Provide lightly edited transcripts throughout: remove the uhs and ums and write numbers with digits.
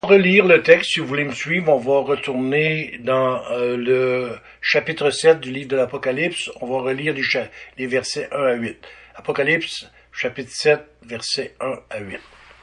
Relire le texte, si vous voulez me suivre, on va retourner dans le chapitre 7 du livre de l'Apocalypse. On va relire les versets 1 à 8. Apocalypse, chapitre 7, versets 1 à 8.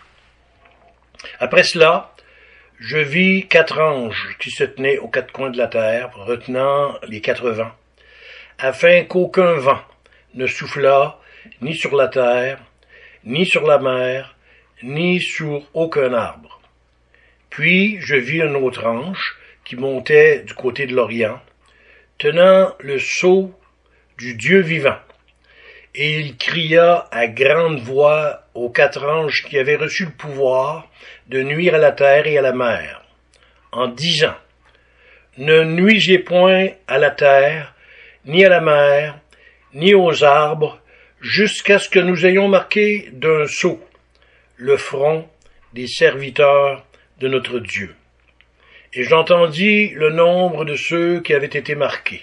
Après cela, je vis 4 anges qui se tenaient aux 4 coins de la terre, retenant les 4 vents, afin qu'aucun vent ne soufflât ni sur la terre, ni sur la mer, ni sur aucun arbre. Puis je vis un autre ange qui montait du côté de l'Orient, tenant le sceau du Dieu vivant. Et il cria à grande voix aux 4 anges qui avaient reçu le pouvoir de nuire à la terre et à la mer, en disant, « Ne nuisez point à la terre, ni à la mer, ni aux arbres, jusqu'à ce que nous ayons marqué d'un sceau le front des serviteurs de notre Dieu. » Et j'entendis le nombre de ceux qui avaient été marqués.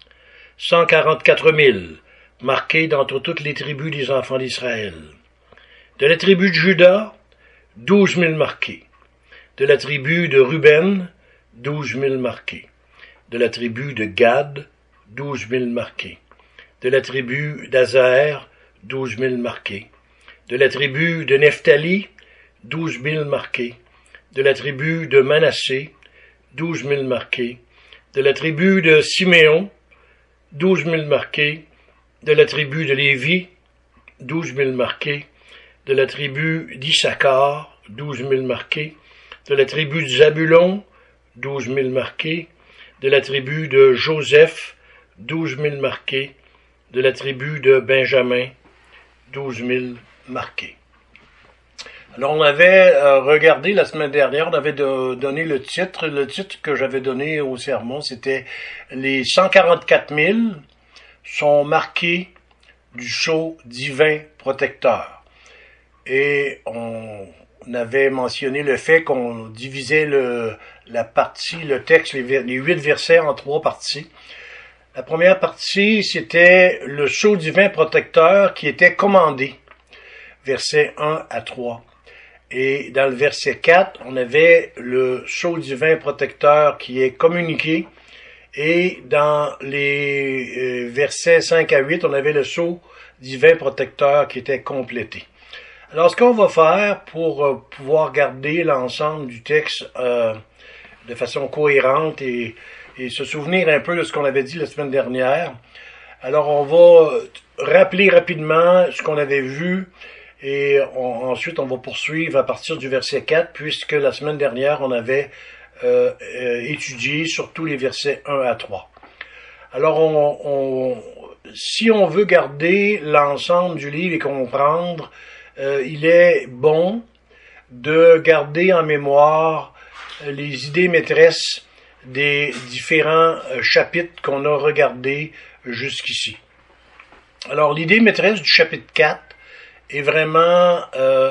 144 000, marqués d'entre toutes les tribus des enfants d'Israël. De la tribu de Juda, 12 000 marqués. De la tribu de Ruben, 12 000 marqués. De la tribu de Gad, 12 000 marqués. De la tribu d'Azer, 12 000 marqués. De la tribu de Nephtali, 12 000 marqués. De la tribu de Manassé, 12 000 marqués. De la tribu de Siméon, 12 000 marqués. De la tribu de Lévi, 12 000 marqués. De la tribu d'Issachar, 12 000 marqués. De la tribu de Zabulon, 12 000 marqués. De la tribu de Joseph, 12 000 marqués. De la tribu de Benjamin, 12 000 marqués. Alors, on avait regardé la semaine dernière, on avait donné le titre. Le titre que j'avais donné au sermon, c'était « Les 144 000 sont marqués du sceau divin protecteur ». Et on avait mentionné le fait qu'on divisait le texte, les 8 versets en 3 parties. La première partie, c'était le sceau divin protecteur qui était commandé, versets 1 à 3. Et dans le verset 4, on avait le sceau divin protecteur qui est communiqué. Et dans les versets 5 à 8, on avait le sceau divin protecteur qui était complété. Alors, ce qu'on va faire pour pouvoir garder l'ensemble du texte de façon cohérente et se souvenir un peu de ce qu'on avait dit la semaine dernière, alors on va rappeler rapidement ce qu'on avait vu. Et ensuite, on va poursuivre à partir du verset 4, puisque la semaine dernière, on avait étudié surtout les versets 1 à 3. Alors, si on veut garder l'ensemble du livre et comprendre, il est bon de garder en mémoire les idées maîtresses des différents chapitres qu'on a regardés jusqu'ici. Alors, l'idée maîtresse du chapitre 4, est vraiment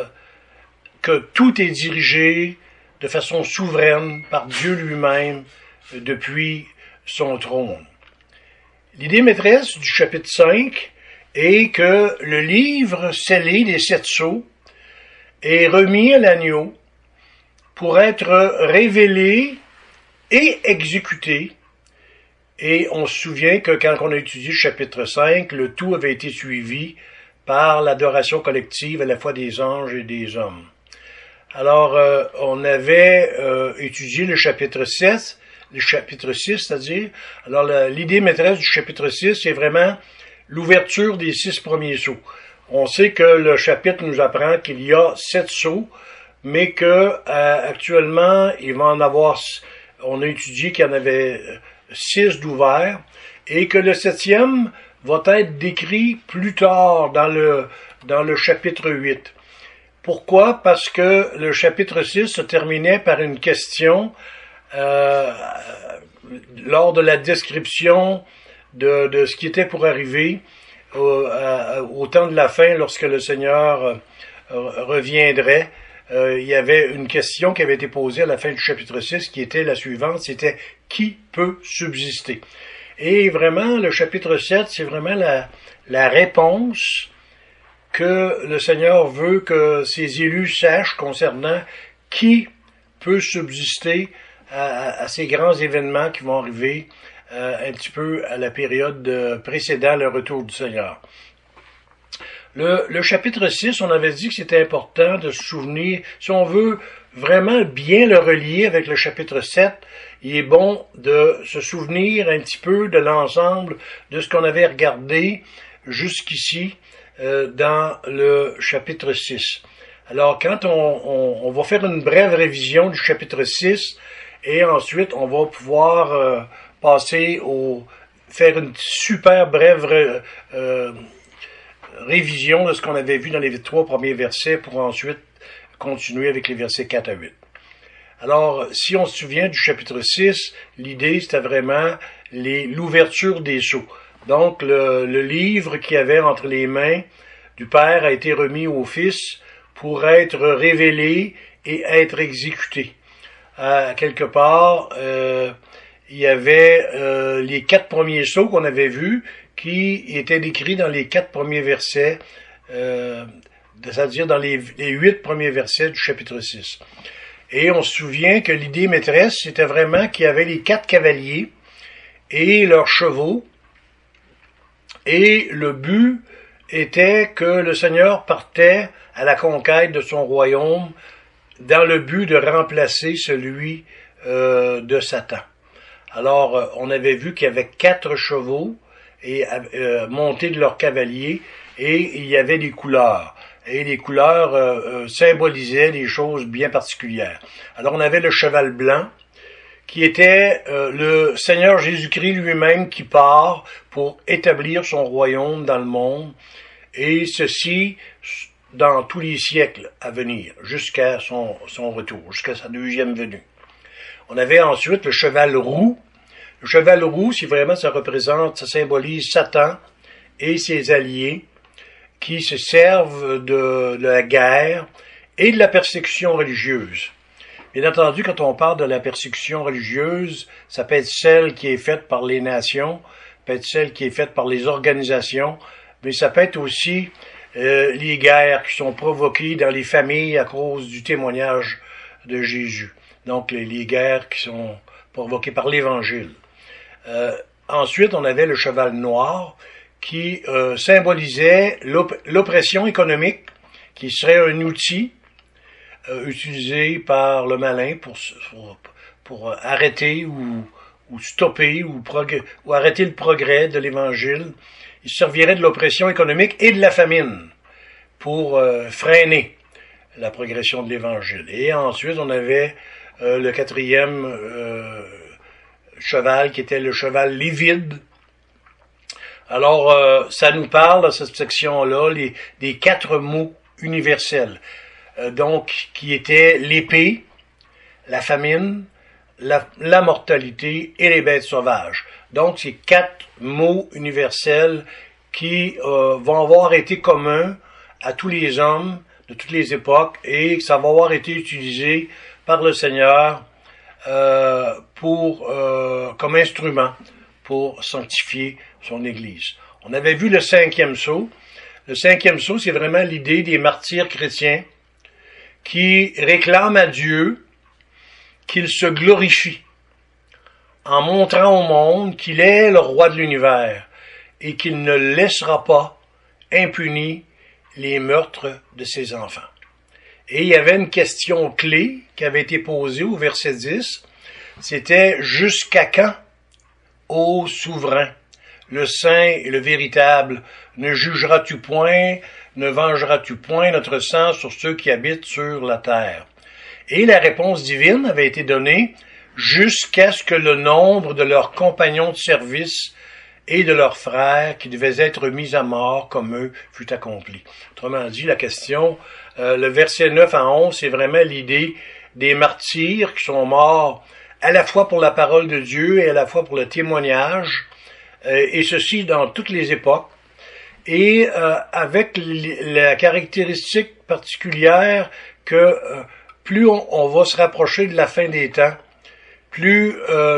que tout est dirigé de façon souveraine par Dieu lui-même depuis son trône. L'idée maîtresse du chapitre 5 est que le livre scellé des 7 sceaux est remis à l'agneau pour être révélé et exécuté. Et on se souvient que quand on a étudié le chapitre 5, le tout avait été suivi par l'adoration collective à la fois des anges et des hommes. Alors, on avait étudié le chapitre 6, c'est-à-dire, alors l'idée maîtresse du chapitre 6, c'est vraiment l'ouverture des 6 premiers sceaux. On sait que le chapitre nous apprend qu'il y a 7 sceaux, mais que actuellement, il va en avoir, on a étudié qu'il y en avait 6 d'ouverts, et que le 7e va être décrit plus tard dans le chapitre 8. Pourquoi? Parce que le chapitre 6 se terminait par une question lors de la description de ce qui était pour arriver au temps de la fin, lorsque le Seigneur reviendrait. Il y avait une question qui avait été posée à la fin du chapitre 6 qui était la suivante, c'était « Qui peut subsister ?» Et vraiment, le chapitre 7, c'est vraiment la réponse que le Seigneur veut que ses élus sachent concernant qui peut subsister à ces grands événements qui vont arriver un petit peu à la période précédant le retour du Seigneur. Le chapitre 6, on avait dit que c'était important de se souvenir, si on veut vraiment bien le relier avec le chapitre 7, il est bon de se souvenir un petit peu de l'ensemble de ce qu'on avait regardé jusqu'ici dans le chapitre 6. Alors, quand on va faire une brève révision du chapitre 6, et ensuite on va pouvoir passer faire une super brève révision de ce qu'on avait vu dans les 3 premiers versets pour ensuite continuer avec les versets 4 à 8. Alors, si on se souvient du chapitre 6, l'idée c'était vraiment l'ouverture des sceaux. Donc, le livre qu'il y avait entre les mains du Père a été remis au Fils pour être révélé et être exécuté. Quelque part, il y avait les 4 premiers sceaux qu'on avait vus qui étaient décrits dans les 4 premiers versets, c'est-à-dire dans les 8 premiers versets du chapitre 6. Et on se souvient que l'idée maîtresse, c'était vraiment qu'il y avait les 4 cavaliers et leurs chevaux, et le but était que le Seigneur partait à la conquête de son royaume dans le but de remplacer celui de Satan. Alors, on avait vu qu'il y avait 4 chevaux et montés de leurs cavaliers, et il y avait des couleurs. Et les couleurs symbolisaient des choses bien particulières. Alors, on avait le cheval blanc, qui était le Seigneur Jésus-Christ lui-même qui part pour établir son royaume dans le monde, et ceci dans tous les siècles à venir, jusqu'à son retour, jusqu'à sa deuxième venue. On avait ensuite le cheval roux. Le cheval roux, si vraiment ça symbolise Satan et ses alliés qui se servent de la guerre et de la persécution religieuse. Bien entendu, quand on parle de la persécution religieuse, ça peut être celle qui est faite par les nations, peut être celle qui est faite par les organisations, mais ça peut être aussi les guerres qui sont provoquées dans les familles à cause du témoignage de Jésus. Donc, les guerres qui sont provoquées par l'Évangile. Ensuite, on avait le cheval noir qui symbolisait l'oppression économique, qui serait un outil utilisé par le malin pour arrêter ou stopper ou arrêter le progrès de l'Évangile. Il servirait de l'oppression économique et de la famine pour freiner la progression de l'Évangile. Et ensuite, on avait le 4e cheval qui était le cheval livide. Alors, ça nous parle dans cette section-là des 4 mots universels. Donc, qui étaient l'épée, la famine, la mortalité et les bêtes sauvages. Donc, c'est 4 mots universels qui vont avoir été communs à tous les hommes de toutes les époques, et ça va avoir été utilisé par le Seigneur comme instrument pour sanctifier son Église. On avait vu le 5e sceau. Le 5e sceau, c'est vraiment l'idée des martyrs chrétiens qui réclament à Dieu qu'il se glorifie en montrant au monde qu'il est le roi de l'univers et qu'il ne laissera pas impunis les meurtres de ses enfants. Et il y avait une question clé qui avait été posée au verset 10, c'était « Jusqu'à quand, ô souverain, le saint et le véritable, ne jugeras-tu point, ne vengeras-tu point notre sang sur ceux qui habitent sur la terre? » Et la réponse divine avait été donnée jusqu'à ce que le nombre de leurs compagnons de service et de leurs frères qui devaient être mis à mort comme eux fut accompli. Autrement dit, la question, le verset 9 à 11, c'est vraiment l'idée des martyrs qui sont morts à la fois pour la parole de Dieu et à la fois pour le témoignage, et ceci dans toutes les époques, et avec la caractéristique particulière que plus on va se rapprocher de la fin des temps, plus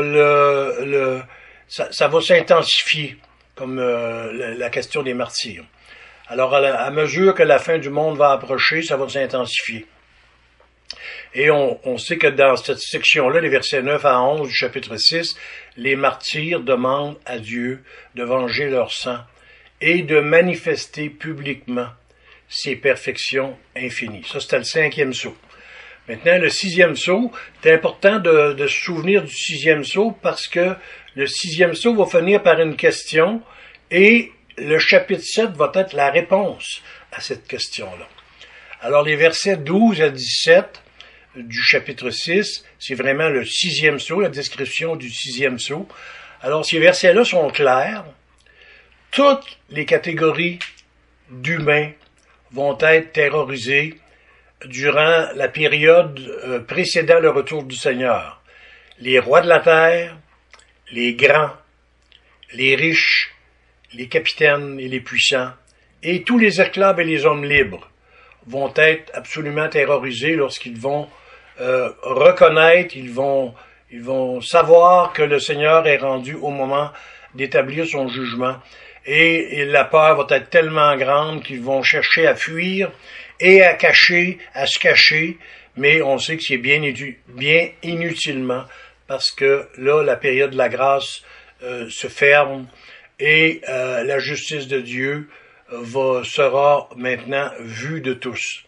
ça va s'intensifier, comme la question des martyrs. Alors, à mesure que la fin du monde va approcher, ça va s'intensifier. Et on sait que dans cette section-là, les versets 9 à 11 du chapitre 6, les martyrs demandent à Dieu de venger leur sang et de manifester publiquement ses perfections infinies. Ça, c'était le 5e sceau. Maintenant, le 6e sceau, c'est important de se souvenir du 6e sceau parce que le 6e sceau va finir par une question et le chapitre 7 va être la réponse à cette question-là. Alors, les versets 12 à 17 du chapitre 6, c'est vraiment le 6e sceau, la description du 6e sceau. Alors, ces versets-là sont clairs. Toutes les catégories d'humains vont être terrorisés durant la période précédant le retour du Seigneur. Les rois de la terre, les grands, les riches, les capitaines et les puissants, et tous les esclaves et les hommes libres vont être absolument terrorisés lorsqu'ils vont reconnaître, ils vont savoir que le Seigneur est rendu au moment d'établir son jugement. Et la peur va être tellement grande qu'ils vont chercher à fuir et à se cacher, mais on sait que c'est bien inutilement, parce que là, la période de la grâce se ferme et la justice de Dieu sera maintenant vue de tous.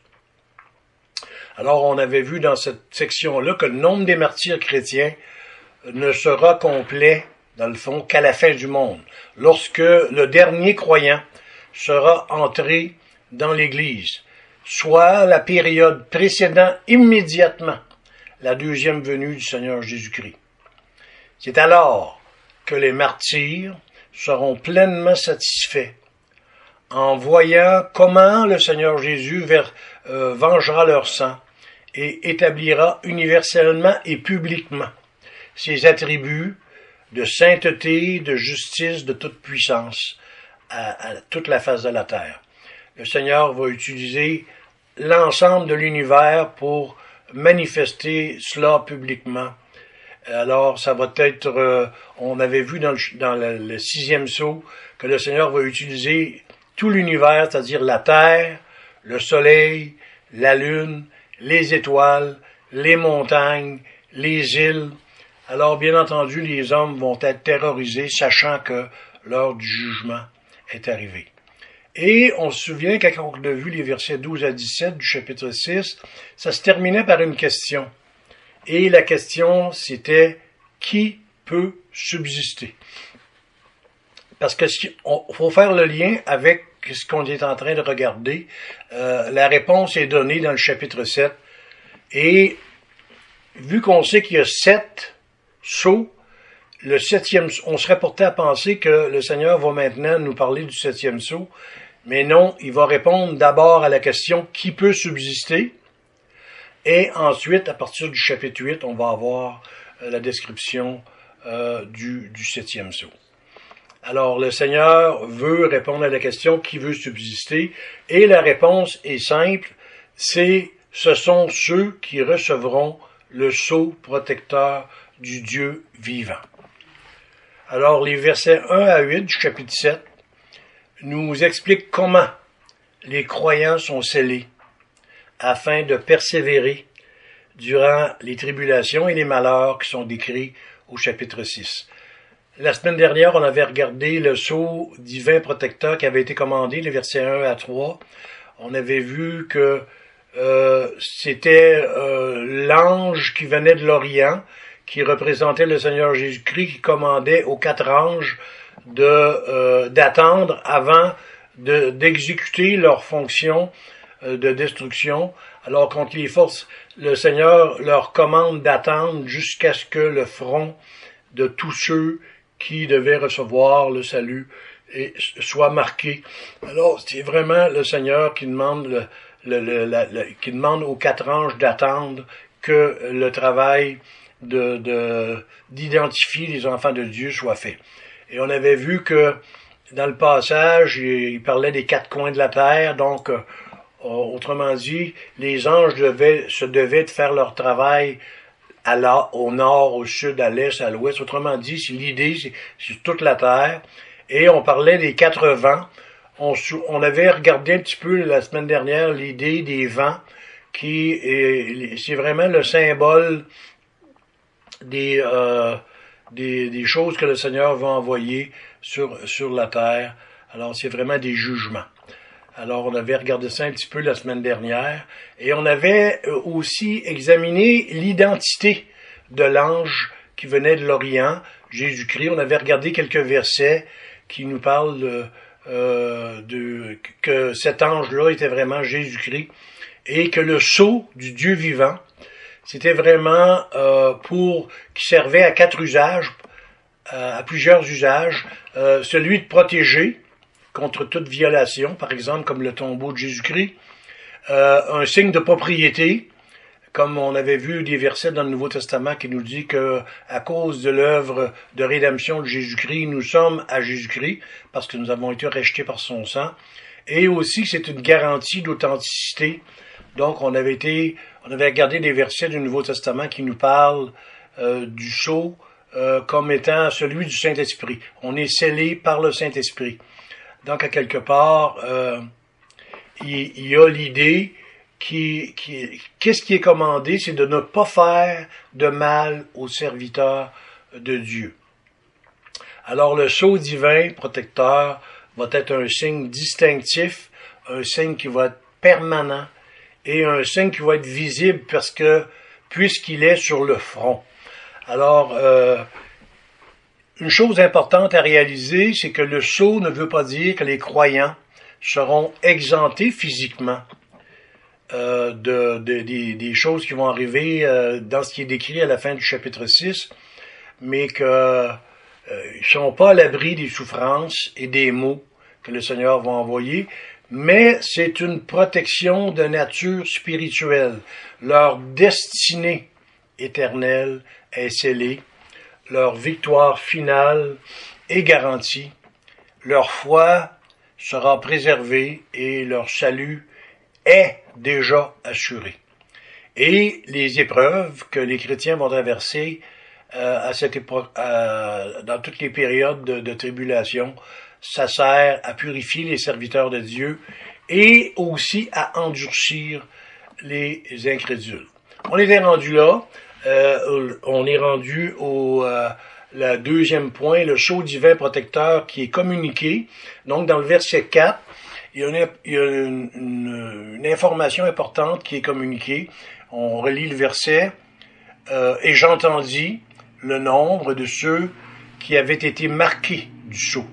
Alors, on avait vu dans cette section-là que le nombre des martyrs chrétiens ne sera complet, dans le fond, qu'à la fin du monde, lorsque le dernier croyant sera entré dans l'Église, soit la période précédant immédiatement la deuxième venue du Seigneur Jésus-Christ. C'est alors que les martyrs seront pleinement satisfaits en voyant comment le Seigneur Jésus vengera leur sang et établira universellement et publiquement ses attributs de sainteté, de justice, de toute puissance à toute la face de la terre. Le Seigneur va utiliser l'ensemble de l'univers pour manifester cela publiquement. Alors, ça va être, on avait vu dans le 6e sceau que le Seigneur va utiliser tout l'univers, c'est-à-dire la terre, le soleil, la lune, les étoiles, les montagnes, les îles. Alors, bien entendu, les hommes vont être terrorisés, sachant que l'heure du jugement est arrivée. Et on se souvient, quand on a vu les versets 12 à 17 du chapitre 6, ça se terminait par une question. Et la question, c'était « Qui peut subsister ?» Parce que faut faire le lien avec ce qu'on est en train de regarder. La réponse est donnée dans le chapitre 7. Et vu qu'on sait qu'il y a 7 sceaux, le 7e, on serait porté à penser que le Seigneur va maintenant nous parler du 7e sceau, mais non, il va répondre d'abord à la question « Qui peut subsister ?» Et ensuite, à partir du chapitre 8, on va avoir la description du 7e sceau. Alors, le Seigneur veut répondre à la question « Qui veut subsister ?» Et la réponse est simple, ce sont ceux qui recevront le sceau protecteur du Dieu vivant. Alors, les versets 1 à 8 du chapitre 7 nous expliquent comment les croyants sont scellés afin de persévérer durant les tribulations et les malheurs qui sont décrits au chapitre 6. La semaine dernière, on avait regardé le sceau divin protecteur qui avait été commandé, les versets 1 à 3. On avait vu que c'était l'ange qui venait de l'Orient, qui représentait le Seigneur Jésus-Christ, qui commandait aux 4 anges d'attendre avant d'exécuter leur fonction de destruction. Alors contre les forces, le Seigneur leur commande d'attendre jusqu'à ce que le front de tous ceux qui devaient recevoir le salut soit marqué. Alors c'est vraiment le Seigneur qui demande qui demande aux 4 anges d'attendre que le travail d'identifier les enfants de Dieu soit fait. Et on avait vu que dans le passage, il parlait des 4 coins de la terre, donc autrement dit, les anges devaient de faire leur travail au nord, au sud, à l'est, à l'ouest. Autrement dit, l'idée, c'est toute la terre. Et on parlait des 4 vents. On avait regardé un petit peu la semaine dernière l'idée des vents c'est vraiment le symbole des choses que le Seigneur va envoyer sur la terre. Alors, c'est vraiment des jugements. Alors, on avait regardé ça un petit peu la semaine dernière, et on avait aussi examiné l'identité de l'ange qui venait de l'Orient, Jésus-Christ. On avait regardé quelques versets qui nous parlent que cet ange-là était vraiment Jésus-Christ, et que le sceau du Dieu vivant, c'était vraiment qui servait à 4 usages, à plusieurs usages, celui de protéger contre toute violation, par exemple comme le tombeau de Jésus-Christ, un signe de propriété, comme on avait vu des versets dans le Nouveau Testament qui nous dit que à cause de l'œuvre de rédemption de Jésus-Christ, nous sommes à Jésus-Christ, parce que nous avons été rachetés par son sang, et aussi c'est une garantie d'authenticité. Donc on avait regardé des versets du Nouveau Testament qui nous parlent du sceau comme étant celui du Saint-Esprit. On est scellé par le Saint-Esprit. Donc, à quelque part, il y a l'idée qu'est-ce qui est commandé, c'est de ne pas faire de mal aux serviteurs de Dieu. Alors, le sceau divin protecteur va être un signe distinctif, un signe qui va être permanent et un signe qui va être visible puisqu'il est sur le front. Alors, une chose importante à réaliser, c'est que le sceau ne veut pas dire que les croyants seront exemptés physiquement des choses qui vont arriver dans ce qui est décrit à la fin du chapitre 6, mais qu'ils ne sont pas à l'abri des souffrances et des maux que le Seigneur va envoyer, mais c'est une protection de nature spirituelle. Leur destinée éternelle est scellée. Leur victoire finale est garantie, leur foi sera préservée et leur salut est déjà assuré. Et les épreuves que les chrétiens vont traverser à cette époque, dans toutes les périodes de tribulation, ça sert à purifier les serviteurs de Dieu et aussi à endurcir les incrédules. On était rendu là. On est rendu au deuxième point, le sceau divin protecteur qui est communiqué. Donc, dans le verset 4, il y a une information importante qui est communiquée. On relit le verset. Et j'entendis le nombre de ceux qui avaient été marqués du sceau.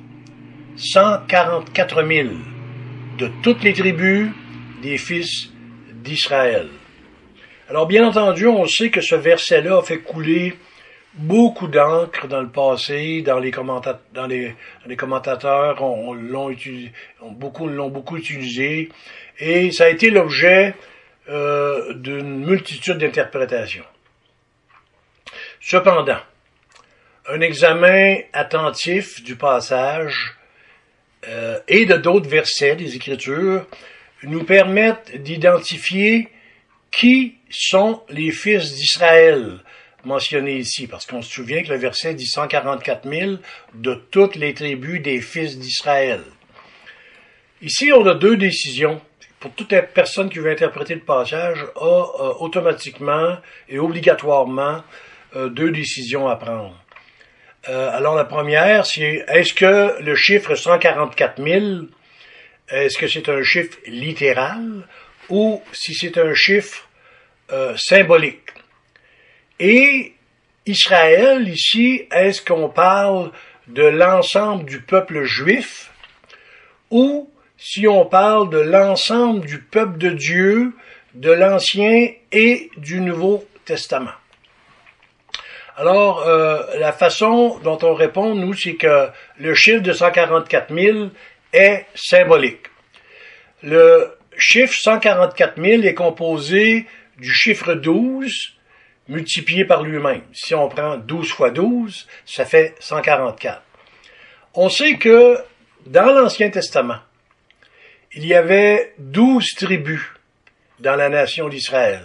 144 000 de toutes les tribus des fils d'Israël. Alors, bien entendu, on sait que ce verset-là a fait couler beaucoup d'encre dans le passé, les commentateurs l'ont beaucoup utilisé, et ça a été l'objet d'une multitude d'interprétations. Cependant, un examen attentif du passage et de d'autres versets des Écritures nous permettent d'identifier qui sont les fils d'Israël mentionnés ici, parce qu'on se souvient que le verset dit 144 000 de toutes les tribus des fils d'Israël. Ici, on a 2 décisions. Pour toute personne qui veut interpréter le passage, a automatiquement et obligatoirement 2 décisions à prendre. Alors la première, c'est est-ce que le chiffre 144 000, est-ce que c'est un chiffre littéral ou si c'est un chiffre symbolique? Et Israël, ici, est-ce qu'on parle de l'ensemble du peuple juif ou si on parle de l'ensemble du peuple de Dieu, de l'Ancien et du Nouveau Testament? Alors, la façon dont on répond, nous, c'est que le chiffre de 144 000 est symbolique. Le chiffre 144 000 est composé du chiffre 12 multiplié par lui-même. Si on prend 12 fois 12, ça fait 144. On sait que dans l'Ancien Testament, il y avait 12 tribus dans la nation d'Israël.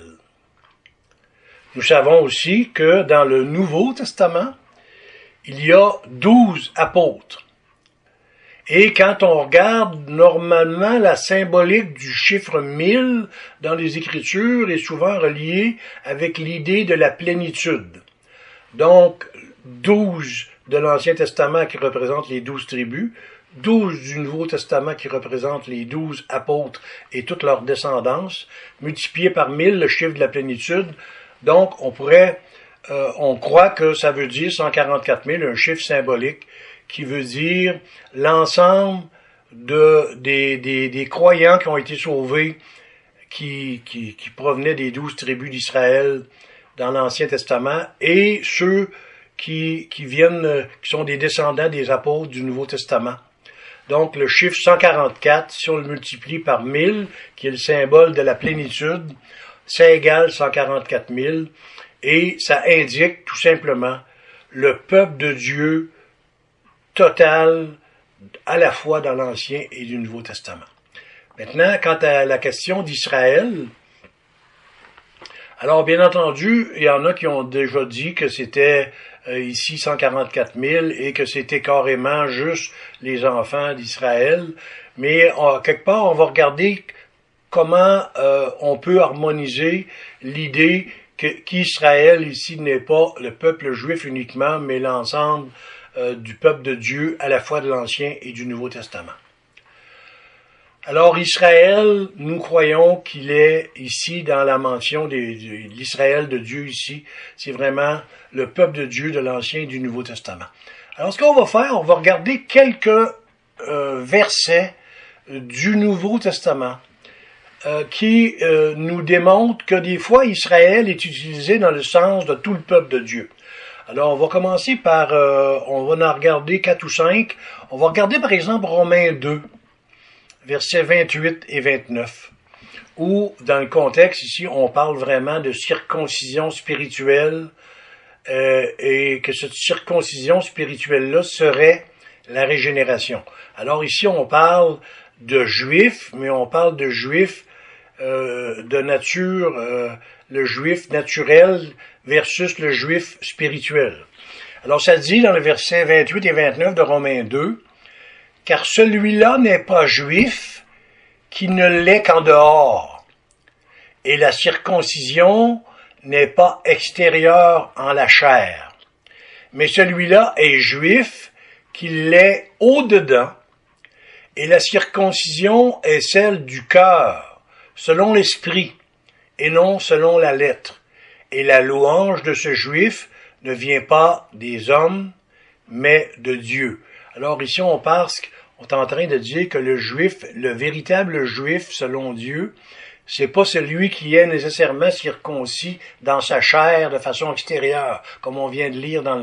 Nous savons aussi que dans le Nouveau Testament, il y a 12 apôtres. Et quand on regarde, normalement, la symbolique du chiffre 1000 dans les Écritures est souvent reliée avec l'idée de la plénitude. Donc, 12 de l'Ancien Testament qui représentent les 12 tribus, 12 du Nouveau Testament qui représentent les 12 apôtres et toute leur descendance, multiplié par 1000, le chiffre de la plénitude. Donc, on croit que ça veut dire 144 000, un chiffre symbolique qui veut dire l'ensemble des croyants qui ont été sauvés, qui provenaient des 12 tribus d'Israël dans l'Ancien Testament, et ceux qui sont des descendants des apôtres du Nouveau Testament. Donc, le chiffre 144, si on le multiplie par 1000, qui est le symbole de la plénitude, ça égale 144 000, et ça indique tout simplement le peuple de Dieu total, à la fois dans l'Ancien et du Nouveau Testament. Maintenant, quant à la question d'Israël, alors bien entendu, il y en a qui ont déjà dit que c'était ici 144 000 et que c'était carrément juste les enfants d'Israël, mais quelque part, on va regarder comment on peut harmoniser l'idée qu'Israël ici n'est pas le peuple juif uniquement, mais l'ensemble du peuple de Dieu, à la fois de l'Ancien et du Nouveau Testament. Alors Israël, nous croyons qu'il est ici dans la mention de l'Israël de Dieu ici, c'est vraiment le peuple de Dieu de l'Ancien et du Nouveau Testament. Alors ce qu'on va faire, on va regarder quelques versets du Nouveau Testament qui nous démontrent que des fois Israël est utilisé dans le sens de tout le peuple de Dieu. Alors, on va commencer par, on va en regarder 4 ou 5. On va regarder, par exemple, Romains 2, versets 28 et 29, où, dans le contexte, ici, on parle vraiment de circoncision spirituelle, et que cette circoncision spirituelle-là serait la régénération. Alors, ici, on parle de juifs, mais on parle de juifs de nature, le juif naturel versus le juif spirituel. Alors ça dit dans le verset 28 et 29 de Romains 2, « Car celui-là n'est pas juif qui ne l'est qu'en dehors, et la circoncision n'est pas extérieure en la chair, mais celui-là est juif qui l'est au-dedans, et la circoncision est celle du cœur, selon l'esprit, et non selon la lettre. Et la louange de ce juif ne vient pas des hommes, mais de Dieu. » Alors ici, on est en train de dire que le juif, le véritable juif selon Dieu, c'est pas celui qui est nécessairement circoncis dans sa chair de façon extérieure, comme on vient de lire dans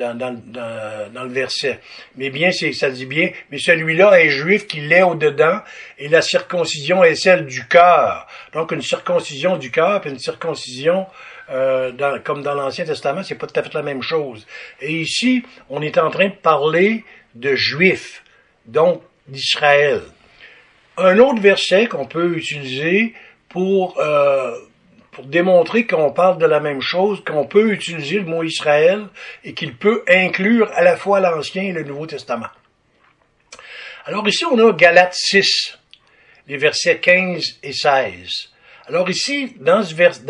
le verset. Mais bien, ça dit bien, mais celui-là est juif qui l'est au-dedans, et la circoncision est celle du cœur. Donc, une circoncision du cœur, puis une circoncision, comme dans l'Ancien Testament, c'est pas tout à fait la même chose. Et ici, on est en train de parler de juifs, donc d'Israël. Un autre verset qu'on peut utiliser pour démontrer qu'on parle de la même chose, qu'on peut utiliser le mot Israël et qu'il peut inclure à la fois l'Ancien et le Nouveau Testament. Alors ici, on a Galates 6, les versets 15 et 16. Alors ici, dans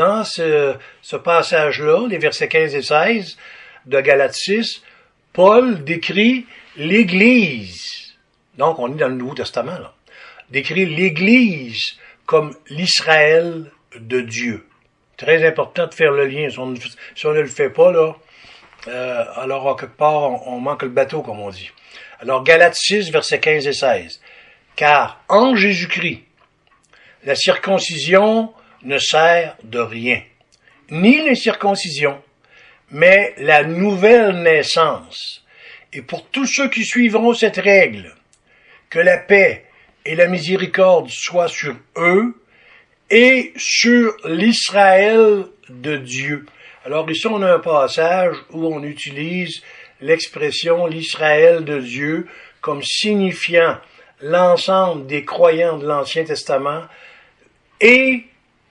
ce passage-là, les versets 15 et 16 de Galates 6, Paul décrit l'Église. Donc, on est dans le Nouveau Testament, là. Décrit l'Église comme l'Israël de Dieu. Très important de faire le lien. Si on ne le fait pas, là, alors à quelque part, on manque le bateau, comme on dit. Alors, Galates 6, versets 15 et 16. « Car en Jésus-Christ, la circoncision ne sert de rien, ni l'incirconcision, mais la nouvelle naissance. Et pour tous ceux qui suivront cette règle, que la paix et la miséricorde soient sur eux et sur l'Israël de Dieu. » Alors ici, on a un passage où on utilise l'expression l'Israël de Dieu comme signifiant l'ensemble des croyants de l'Ancien Testament et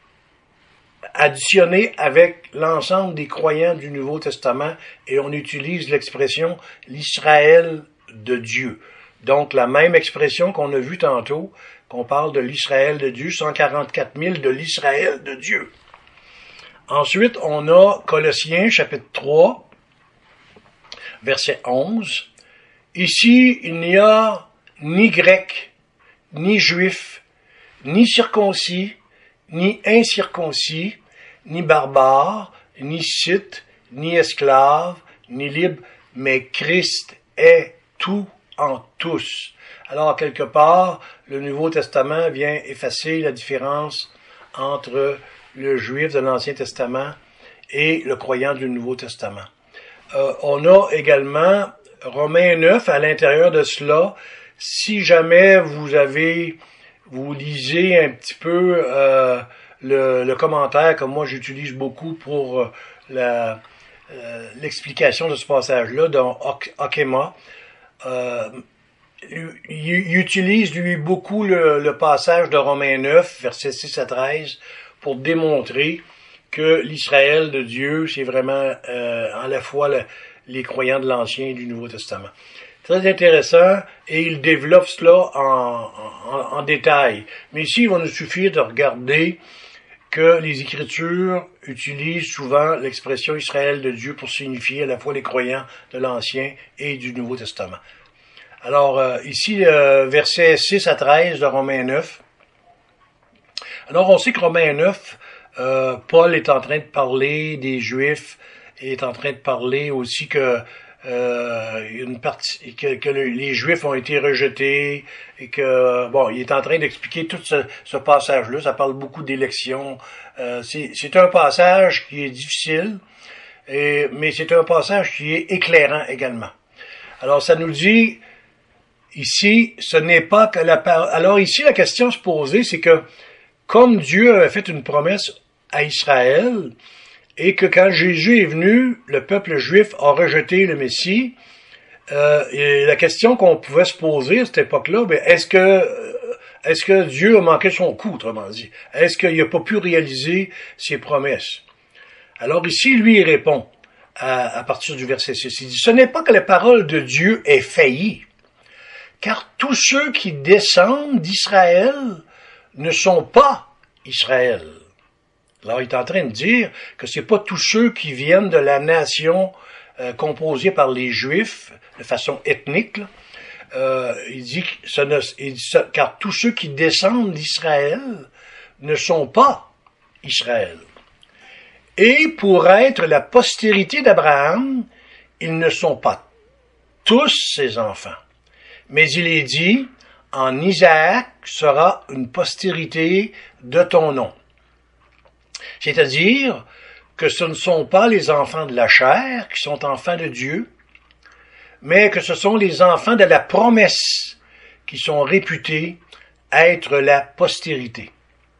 additionné avec l'ensemble des croyants du Nouveau Testament, et on utilise l'expression l'Israël de Dieu. Donc, la même expression qu'on a vue tantôt, qu'on parle de l'Israël de Dieu, 144 000 de l'Israël de Dieu. Ensuite, on a Colossiens, chapitre 3, verset 11. Ici, il n'y a ni grec, ni juif, ni circoncis, ni incirconcis, ni barbare, ni scythe, ni esclave, ni libre, mais Christ est tout en tous. Alors, quelque part, le Nouveau Testament vient effacer la différence entre le juif de l'Ancien Testament et le croyant du Nouveau Testament. On a également Romains 9 à l'intérieur de cela. Si jamais vous lisez un petit peu le commentaire que moi j'utilise beaucoup pour l'explication de ce passage-là dans Okema, il utilise lui beaucoup le passage de Romains 9, versets 6 à 13, pour démontrer que l'Israël de Dieu, c'est vraiment à la fois les croyants de l'Ancien et du Nouveau Testament. Très intéressant, et il développe cela en détail. Mais ici, il va nous suffire de regarder que les Écritures utilisent souvent l'expression Israël de Dieu pour signifier à la fois les croyants de l'Ancien et du Nouveau Testament. Alors, ici, versets 6 à 13 de Romains 9. Alors, on sait que Romains 9, Paul est en train de parler des Juifs, et est en train de parler aussi que les Juifs ont été rejetés, et que, bon, il est en train d'expliquer tout ce passage-là. Ça parle beaucoup d'élection. C'est un passage qui est difficile, mais c'est un passage qui est éclairant également. Alors, ça nous dit, ici, ce n'est pas que la parole. Alors, ici, la question à se poser, c'est que, comme Dieu avait fait une promesse à Israël, et que quand Jésus est venu, le peuple juif a rejeté le Messie, et la question qu'on pouvait se poser à cette époque-là, ben, est-ce que Dieu a manqué son coup, autrement dit? Est-ce qu'il n'a pas pu réaliser ses promesses? Alors ici, lui, il répond, à partir du verset 6, il dit, ce n'est pas que la parole de Dieu ait failli, car tous ceux qui descendent d'Israël ne sont pas Israël. Alors, il est en train de dire que c'est pas tous ceux qui viennent de la nation composée par les Juifs, de façon ethnique. Il dit car tous ceux qui descendent d'Israël ne sont pas Israël. Et pour être la postérité d'Abraham, ils ne sont pas tous ses enfants. Mais il est dit, en Isaac sera une postérité de ton nom. C'est-à-dire que ce ne sont pas les enfants de la chair qui sont enfants de Dieu, mais que ce sont les enfants de la promesse qui sont réputés être la postérité.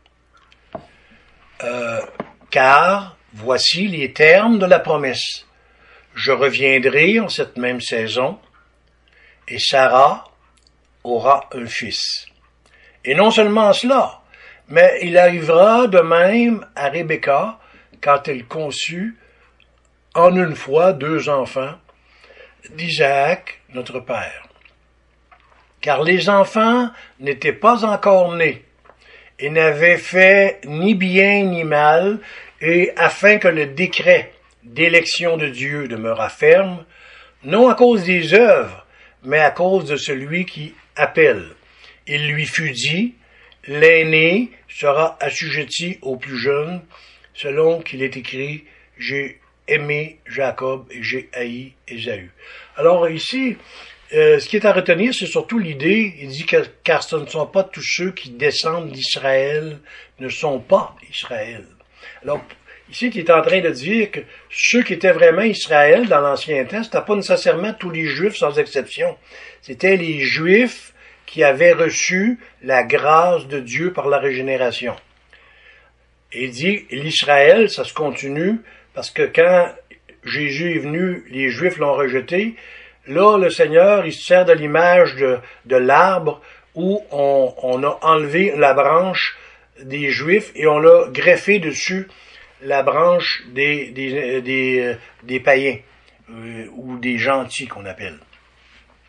Car voici les termes de la promesse. Je reviendrai en cette même saison, et Sarah aura un fils. Et non seulement cela, mais il arrivera de même à Rebecca quand elle conçut en une fois 2 enfants d'Isaac, notre père. Car les enfants n'étaient pas encore nés et n'avaient fait ni bien ni mal, et afin que le décret d'élection de Dieu demeurât ferme, non à cause des œuvres, mais à cause de celui qui appelle. Il lui fut dit, l'aîné sera assujetti au plus jeune, selon qu'il est écrit, j'ai aimé Jacob et j'ai haï Ésaü. Alors ici, ce qui est à retenir, c'est surtout l'idée, il dit que, car ce ne sont pas tous ceux qui descendent d'Israël, ne sont pas Israël. Alors, ici, il est en train de dire que ceux qui étaient vraiment Israël dans l'Ancien Temps, c'était pas nécessairement tous les Juifs sans exception. C'était les Juifs qui avaient reçu la grâce de Dieu par la régénération. Et il dit, l'Israël, ça se continue, parce que quand Jésus est venu, les Juifs l'ont rejeté. Là, le Seigneur, il se sert de l'image de l'arbre où on a enlevé la branche des Juifs et on l'a greffé dessus la branche des païens, ou des gentils qu'on appelle.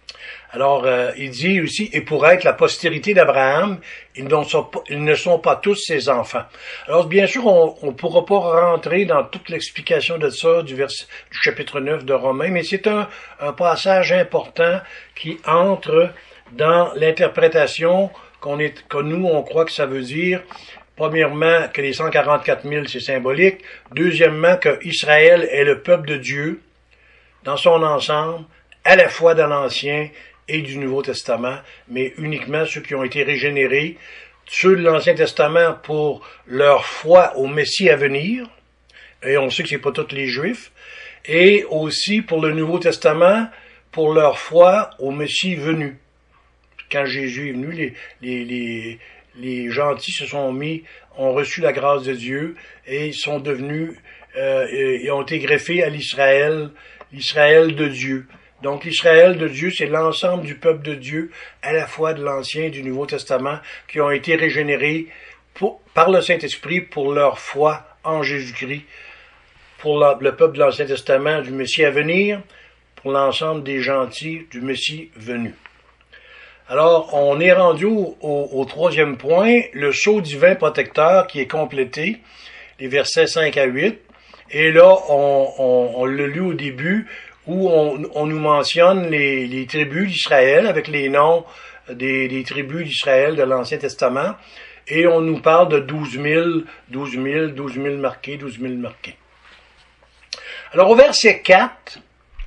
Alors, il dit aussi, et pour être la postérité d'Abraham, ils ne sont pas tous ses enfants. Alors, bien sûr, on ne pourra pas rentrer dans toute l'explication de ça du chapitre 9 de Romains, mais c'est un passage important qui entre dans l'interprétation que nous, on croit que ça veut dire. Premièrement, que les 144 000, c'est symbolique. Deuxièmement, que Israël est le peuple de Dieu dans son ensemble, à la fois dans l'Ancien et du Nouveau Testament, mais uniquement ceux qui ont été régénérés, ceux de l'Ancien Testament pour leur foi au Messie à venir, et on sait que c'est pas tous les Juifs, et aussi pour le Nouveau Testament, pour leur foi au Messie venu. Quand Jésus est venu, les gentils ont reçu la grâce de Dieu et ils sont devenus, et ont été greffés à l'Israël de Dieu. Donc l'Israël de Dieu, c'est l'ensemble du peuple de Dieu, à la fois de l'Ancien et du Nouveau Testament, qui ont été régénérés par le Saint-Esprit pour leur foi en Jésus-Christ, pour le peuple de l'Ancien Testament du Messie à venir, pour l'ensemble des gentils du Messie venu. Alors, on est rendu au troisième point, le sceau divin protecteur qui est complété, les versets 5 à 8. Et là, on l'a lu au début, où on nous mentionne les tribus d'Israël, avec les noms des tribus d'Israël de l'Ancien Testament, et on nous parle de 12 000 marqués, 12 000 marqués. Alors, au verset 4,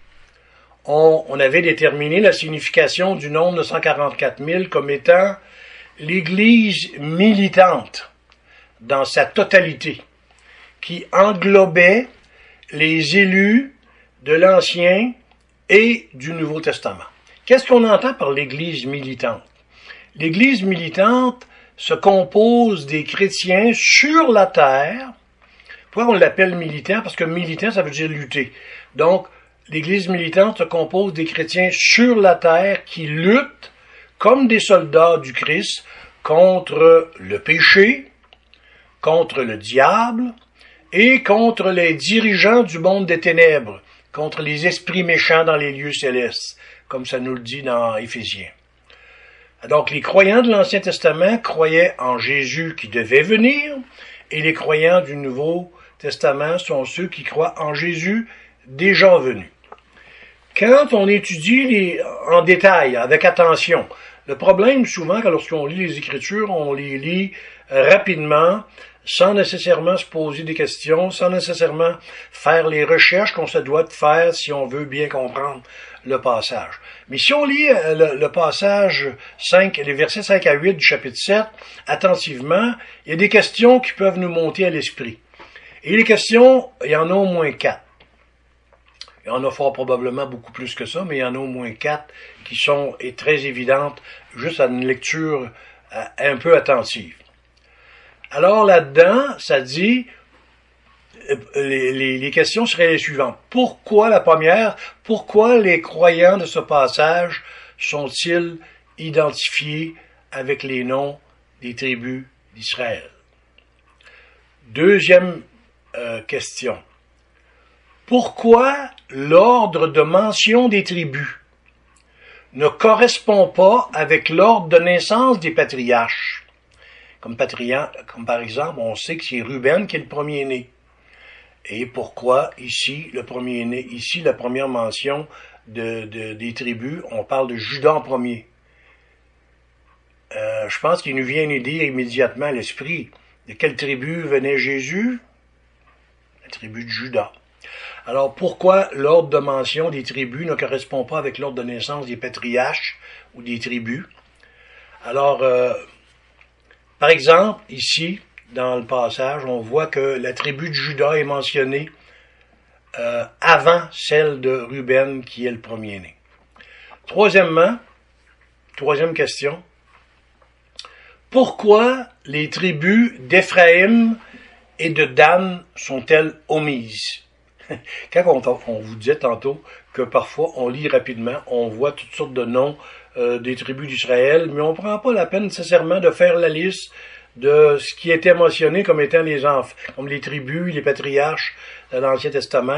on avait déterminé la signification du nombre de 144 000 comme étant l'Église militante dans sa totalité, qui englobait les élus de l'Ancien et du Nouveau Testament. Qu'est-ce qu'on entend par l'Église militante? L'Église militante se compose des chrétiens sur la terre. Pourquoi on l'appelle militant? Parce que militant, ça veut dire lutter. Donc, l'Église militante se compose des chrétiens sur la terre qui luttent comme des soldats du Christ contre le péché, contre le diable et contre les dirigeants du monde des ténèbres, contre les esprits méchants dans les lieux célestes, comme ça nous le dit dans Éphésiens. Donc les croyants de l'Ancien Testament croyaient en Jésus qui devait venir, et les croyants du Nouveau Testament sont ceux qui croient en Jésus déjà venu. Quand on étudie en détail, avec attention, le problème souvent, lorsqu'on lit les Écritures, on les lit rapidement, sans nécessairement se poser des questions, sans nécessairement faire les recherches qu'on se doit de faire si on veut bien comprendre le passage. Mais si on lit le passage 5, les versets 5 à 8 du chapitre 7, attentivement, il y a des questions qui peuvent nous monter à l'esprit. Et les questions, il y en a au moins 4. Il y en a fort probablement beaucoup plus que ça, mais il y en a au moins 4 qui sont très évidentes juste à une lecture un peu attentive. Alors là-dedans, ça dit, les questions seraient les suivantes. Pourquoi la première? Pourquoi les croyants de ce passage sont-ils identifiés avec les noms des tribus d'Israël? Deuxième question. Pourquoi l'ordre de mention des tribus ne correspond pas avec l'ordre de naissance des patriarches? Comme par exemple, on sait que c'est Ruben qui est le premier-né. Et pourquoi ici, le premier-né, ici, la première mention des tribus, on parle de Juda en premier? Je pense qu'il nous vient nous dire immédiatement à l'esprit de quelle tribu venait Jésus? La tribu de Juda. Alors, pourquoi l'ordre de mention des tribus ne correspond pas avec l'ordre de naissance des patriarches ou des tribus? Alors, par exemple, ici, dans le passage, on voit que la tribu de Juda est mentionnée avant celle de Ruben, qui est le premier-né. Troisième question, pourquoi les tribus d'Éphraïm et de Dan sont-elles omises? Quand on vous disait tantôt que parfois on lit rapidement, on voit toutes sortes de noms des tribus d'Israël, mais on ne prend pas la peine nécessairement de faire la liste de ce qui était mentionné comme étant les enfants, comme les tribus, les patriarches de l'Ancien Testament,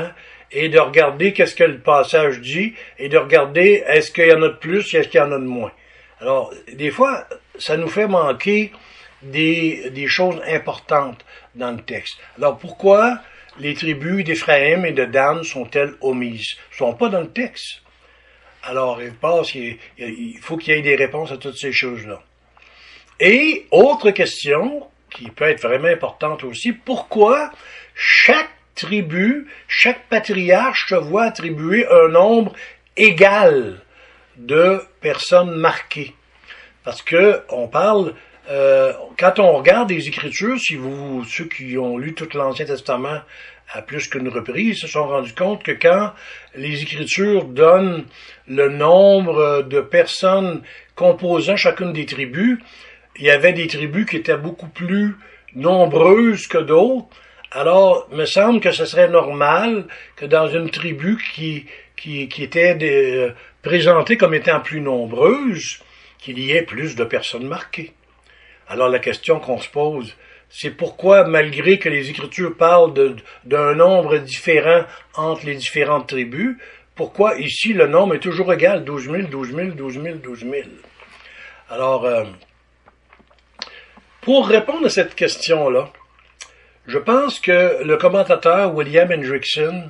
et de regarder qu'est-ce que le passage dit, et de regarder est-ce qu'il y en a de plus, est-ce qu'il y en a de moins. Alors, des fois, ça nous fait manquer des choses importantes dans le texte. Alors, pourquoi les tribus d'Éphraïm et de Dan sont-elles omises? Elles ne sont pas dans le texte. Alors, il faut qu'il y ait des réponses à toutes ces choses-là. Et, autre question, qui peut être vraiment importante aussi, pourquoi chaque tribu, chaque patriarche se voit attribuer un nombre égal de personnes marquées? Parce que on parle, quand on regarde les Écritures, ceux qui ont lu tout l'Ancien Testament à plus qu'une reprise, se sont rendus compte que quand les Écritures donnent le nombre de personnes composant chacune des tribus, il y avait des tribus qui étaient beaucoup plus nombreuses que d'autres. Alors, il me semble que ce serait normal que dans une tribu qui était présentée comme étant plus nombreuse, qu'il y ait plus de personnes marquées. Alors, la question qu'on se pose, c'est pourquoi, malgré que les Écritures parlent d'un nombre différent entre les différentes tribus, pourquoi ici le nombre est toujours égal, 12 000, 12 000, 12 000, 12 000. Alors, pour répondre à cette question-là, je pense que le commentateur William Hendrickson,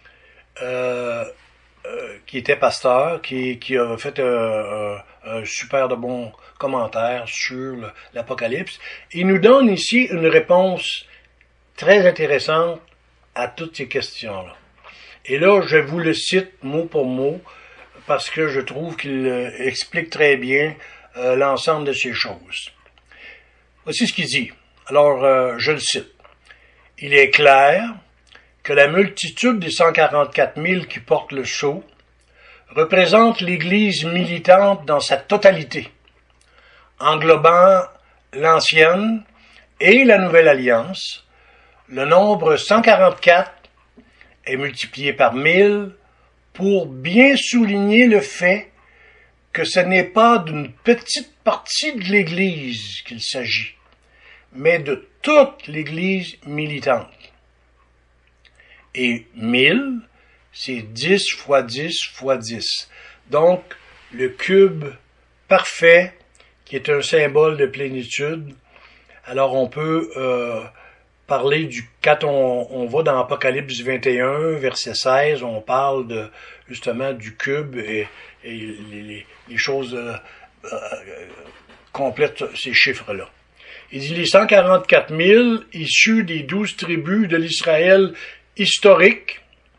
qui était pasteur, qui a fait un super de bon commentaire sur l'Apocalypse, il nous donne ici une réponse très intéressante à toutes ces questions-là. Et là, je vous le cite mot pour mot, parce que je trouve qu'il explique très bien l'ensemble de ces choses. Voici ce qu'il dit. Alors, je le cite. Il est clair que la multitude des 144 000 qui portent le sceau représente l'Église militante dans sa totalité, englobant l'Ancienne et la Nouvelle Alliance. Le nombre 144 est multiplié par 1000 pour bien souligner le fait que ce n'est pas d'une petite partie de l'Église qu'il s'agit, mais de toute l'Église militante. Et 1000, c'est 10 fois 10 fois 10. Donc, le cube parfait, qui est un symbole de plénitude. Alors, on peut parler quand on va dans Apocalypse 21, verset 16, on parle justement du cube et les choses complètent ces chiffres-là. Il dit les 144 000 issus des 12 tribus de l'Israël historique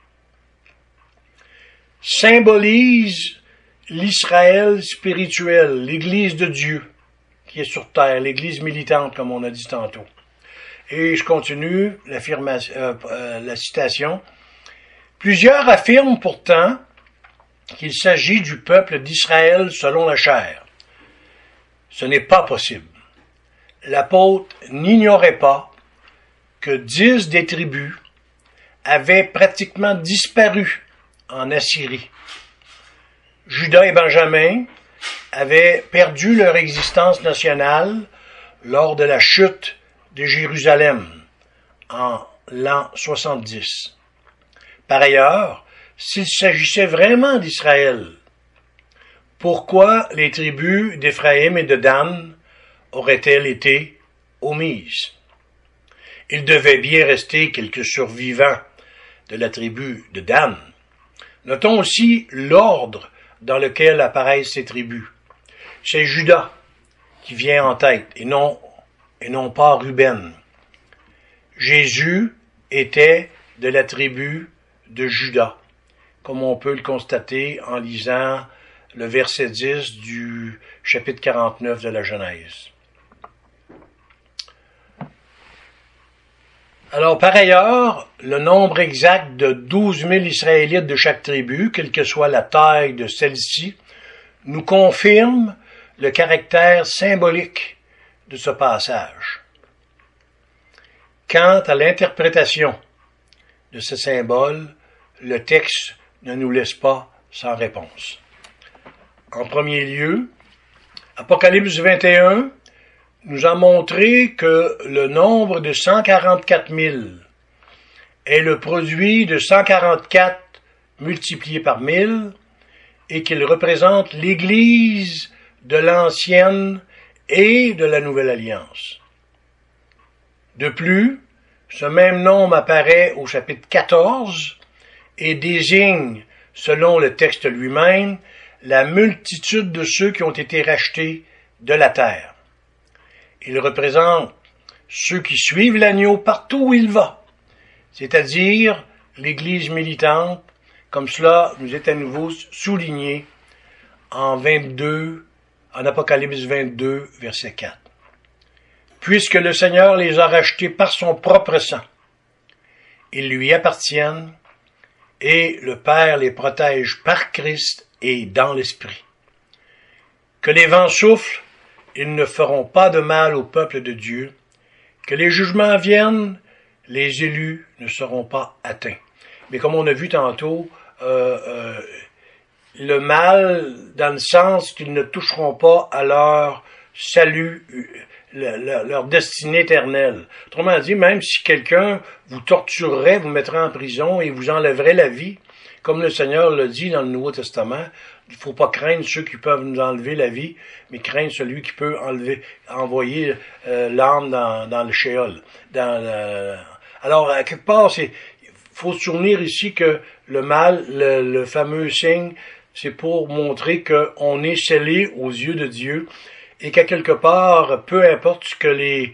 symbolisent l'Israël spirituel, l'Église de Dieu qui est sur terre, l'Église militante comme on a dit tantôt. Et je continue la citation. Plusieurs affirment pourtant qu'il s'agit du peuple d'Israël selon la chair. Ce n'est pas possible. L'apôtre n'ignorait pas que 10 des tribus avaient pratiquement disparu en Assyrie. Juda et Benjamin avaient perdu leur existence nationale lors de la chute de Jérusalem en l'an 70. Par ailleurs, s'il s'agissait vraiment d'Israël, pourquoi les tribus d'Éphraïm et de Dan auraient-elles été omises? Il devait bien rester quelques survivants de la tribu de Dan. Notons aussi l'ordre dans lequel apparaissent ces tribus. C'est Juda qui vient en tête et non pas Ruben. Jésus était de la tribu de Juda, comme on peut le constater en lisant le verset 10 du chapitre 49 de la Genèse. Alors, par ailleurs, le nombre exact de 12 000 Israélites de chaque tribu, quelle que soit la taille de celle-ci, nous confirme le caractère symbolique de ce passage. Quant à l'interprétation de ce symbole, le texte ne nous laisse pas sans réponse. En premier lieu, Apocalypse 21 nous a montré que le nombre de 144 000 est le produit de 144 multiplié par 1000 et qu'il représente l'Église de l'Ancienne et de la Nouvelle Alliance. De plus, ce même nombre apparaît au chapitre 14 et désigne, selon le texte lui-même, la multitude de ceux qui ont été rachetés de la terre. Il représente ceux qui suivent l'agneau partout où il va, c'est-à-dire l'Église militante, comme cela nous est à nouveau souligné en Apocalypse 22, verset 4. Puisque le Seigneur les a rachetés par son propre sang, ils lui appartiennent et le Père les protège par Christ et dans l'Esprit. Que les vents soufflent, ils ne feront pas de mal au peuple de Dieu. Que les jugements viennent, les élus ne seront pas atteints. Mais comme on a vu tantôt, le mal dans le sens qu'ils ne toucheront pas à leur salut, leur destinée éternelle. Autrement dit, même si quelqu'un vous torturerait, vous mettrait en prison et vous enlèverait la vie, comme le Seigneur le dit dans le Nouveau Testament, il ne faut pas craindre ceux qui peuvent nous enlever la vie, mais craindre celui qui peut envoyer l'âme dans le Sheol. Alors, à quelque part, il faut se souvenir ici que le mal, le fameux signe, c'est pour montrer qu'on est scellé aux yeux de Dieu et qu'à quelque part, peu importe ce que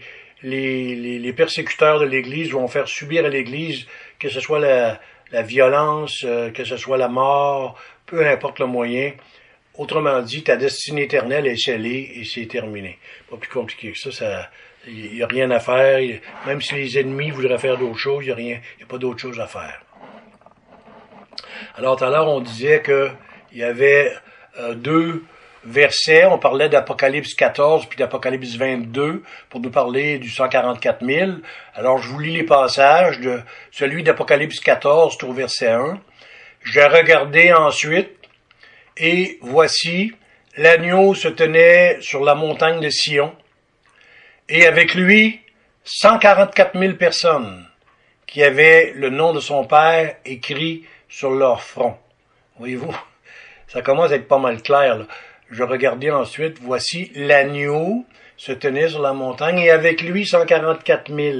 les persécuteurs de l'Église vont faire subir à l'Église, que ce soit la violence, que ce soit la mort, peu importe le moyen, autrement dit, ta destinée éternelle est scellée et c'est terminé. Pas plus compliqué que ça, il n'y a rien à faire, même si les ennemis voudraient faire d'autres choses, il n'y a pas d'autre chose à faire. Alors tout à l'heure, on disait que il y avait deux versets, on parlait d'Apocalypse 14 puis d'Apocalypse 22 pour nous parler du 144 000. Alors je vous lis les passages de celui d'Apocalypse 14 au verset 1. Je regardai ensuite et voici l'agneau se tenait sur la montagne de Sion et avec lui 144 000 personnes qui avaient le nom de son Père écrit sur leur front. Voyez-vous? Ça commence à être pas mal clair, là. Je regardais ensuite, voici l'agneau se tenait sur la montagne et avec lui 144 000.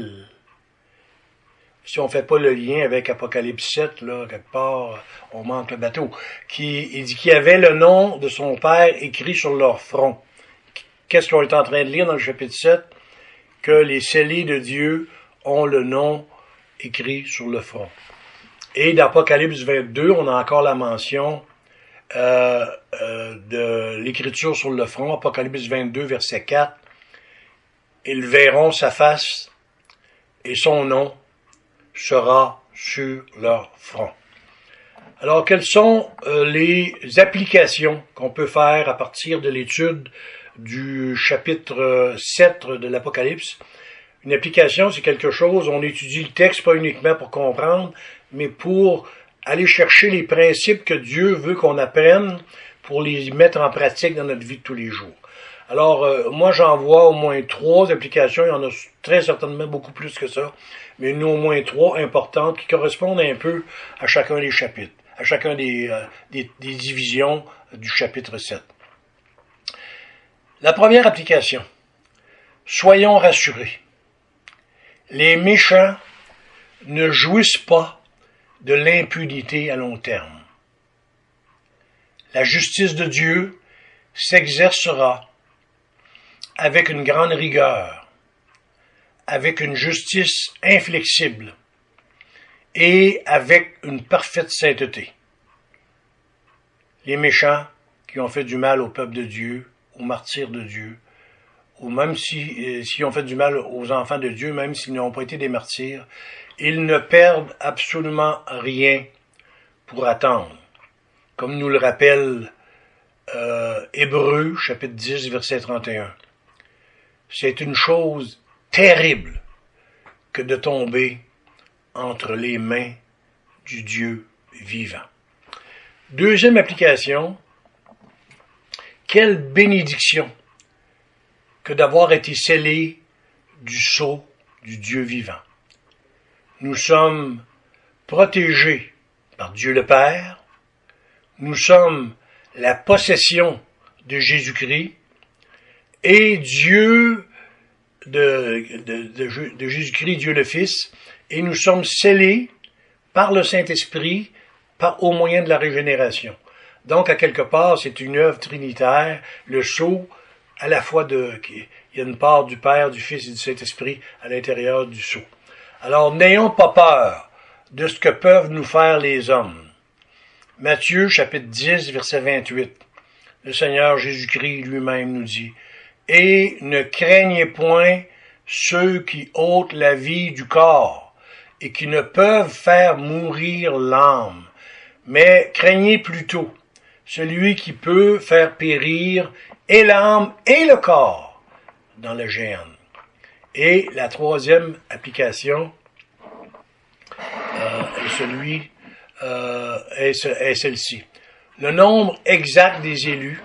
Si on fait pas le lien avec Apocalypse 7, là, quelque part, on manque le bateau. Il dit qu'il y avait le nom de son Père écrit sur leur front. Qu'est-ce qu'on est en train de lire dans le chapitre 7? Que les scellés de Dieu ont le nom écrit sur le front. Et d'Apocalypse 22, on a encore la mention de l'écriture sur le front, Apocalypse 22, verset 4. Ils verront sa face et son nom sera sur leur front. Alors, quelles sont les applications qu'on peut faire à partir de l'étude du chapitre 7 de l'Apocalypse? Une application, c'est quelque chose, on étudie le texte pas uniquement pour comprendre, mais pour aller chercher les principes que Dieu veut qu'on apprenne pour les mettre en pratique dans notre vie de tous les jours. Alors, moi, j'en vois au moins 3 applications. Il y en a très certainement beaucoup plus que ça, mais il y en a au moins 3 importantes qui correspondent un peu à chacun des chapitres, à chacun des divisions du chapitre 7. La première application. Soyons rassurés. Les méchants ne jouissent pas de l'impunité à long terme. La justice de Dieu s'exercera avec une grande rigueur, avec une justice inflexible et avec une parfaite sainteté. Les méchants qui ont fait du mal au peuple de Dieu, aux martyrs de Dieu, ou même s'ils ont fait du mal aux enfants de Dieu, même s'ils n'ont pas été des martyrs, ils ne perdent absolument rien pour attendre. Comme nous le rappelle Hébreux, chapitre 10, verset 31. C'est une chose terrible que de tomber entre les mains du Dieu vivant. Deuxième application, quelle bénédiction que d'avoir été scellé du sceau du Dieu vivant. Nous sommes protégés par Dieu le Père. Nous sommes la possession de Jésus-Christ et Dieu de Jésus-Christ, Dieu le Fils, et nous sommes scellés par le Saint-Esprit au moyen de la régénération. Donc, à quelque part, c'est une œuvre trinitaire, le sceau, à la fois il y a une part du Père, du Fils et du Saint-Esprit à l'intérieur du sceau. Alors, n'ayons pas peur de ce que peuvent nous faire les hommes. Matthieu, chapitre 10, verset 28. Le Seigneur Jésus-Christ lui-même nous dit, « Et ne craignez point ceux qui ôtent la vie du corps et qui ne peuvent faire mourir l'âme, mais craignez plutôt celui qui peut faire périr et l'âme et le corps dans le géhenne. » Et la troisième application est celle-ci. Le nombre exact des élus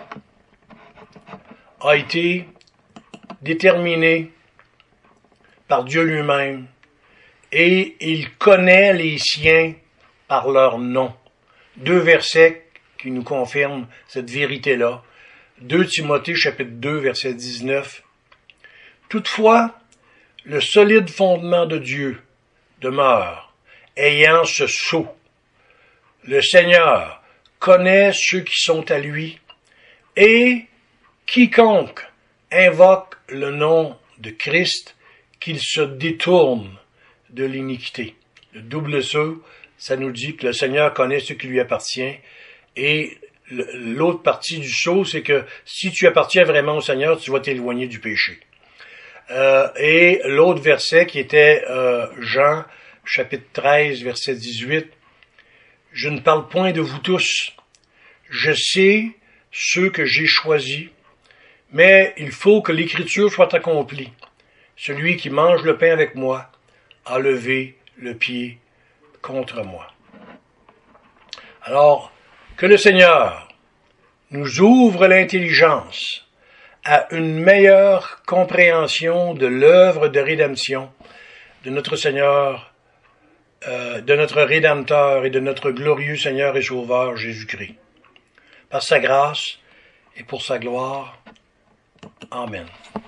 a été déterminé par Dieu lui-même et il connaît les siens par leur nom. 2 versets qui nous confirment cette vérité-là. 2 Timothée chapitre 2 verset 19. Toutefois, le solide fondement de Dieu demeure, ayant ce sceau. Le Seigneur connaît ceux qui sont à lui, et quiconque invoque le nom de Christ, qu'il se détourne de l'iniquité. Le double sceau, ça nous dit que le Seigneur connaît ce qui lui appartient, et l'autre partie du sceau, c'est que si tu appartiens vraiment au Seigneur, tu vas t'éloigner du péché. Et l'autre verset qui était Jean, chapitre 13, verset 18, « Je ne parle point de vous tous, je sais ceux que j'ai choisis, mais il faut que l'Écriture soit accomplie. Celui qui mange le pain avec moi a levé le pied contre moi. » Alors, que le Seigneur nous ouvre l'intelligence à une meilleure compréhension de l'œuvre de rédemption de notre Seigneur, de notre Rédempteur et de notre glorieux Seigneur et Sauveur Jésus-Christ. Par sa grâce et pour sa gloire. Amen.